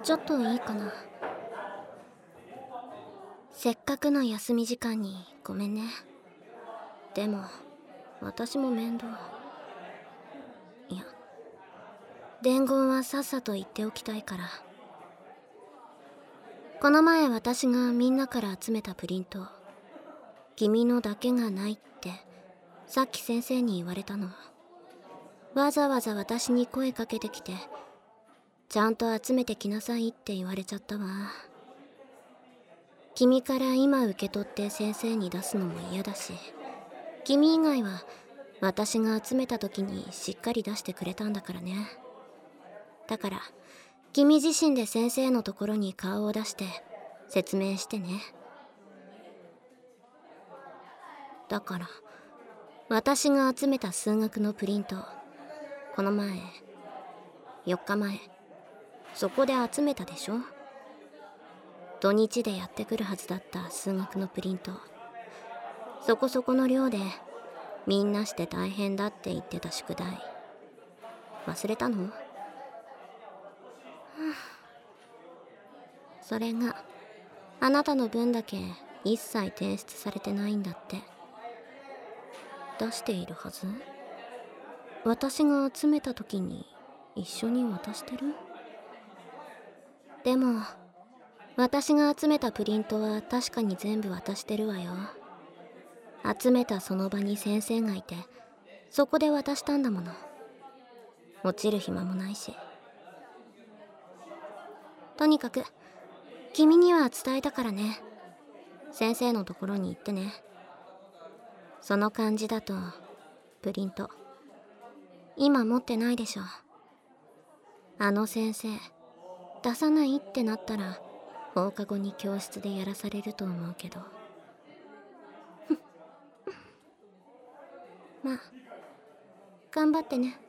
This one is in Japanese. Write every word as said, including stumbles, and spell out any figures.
ちょっといいかな。せっかくの休み時間にごめんね。でも私も面倒。いや、伝言はさっさと言っておきたいから。この前私がみんなから集めたプリント、君のだけがないってさっき先生に言われたの。わざわざ私に声かけてきて、ちゃんと集めてきなさいって言われちゃったわ。君から今受け取って先生に出すのも嫌だし、君以外は私が集めた時にしっかり出してくれたんだからね。だから君自身で先生のところに顔を出して説明してね。だから私が集めた数学のプリント、この前よっかまえそこで集めたでしょ。土日でやってくるはずだった数学のプリント、そこそこの量でみんなして大変だって言ってた宿題忘れたの？それがあなたの分だけ一切提出されてないんだって。出しているはず？私が集めた時に一緒に渡してる？でも私が集めたプリントは確かに全部渡してるわよ。集めたその場に先生がいて、そこで渡したんだもの。落ちる暇もないし。とにかく君には伝えたからね。先生のところに行ってね。その感じだとプリント今持ってないでしょ。あの先生出さないってなったら放課後に教室でやらされると思うけど。まあ頑張ってね。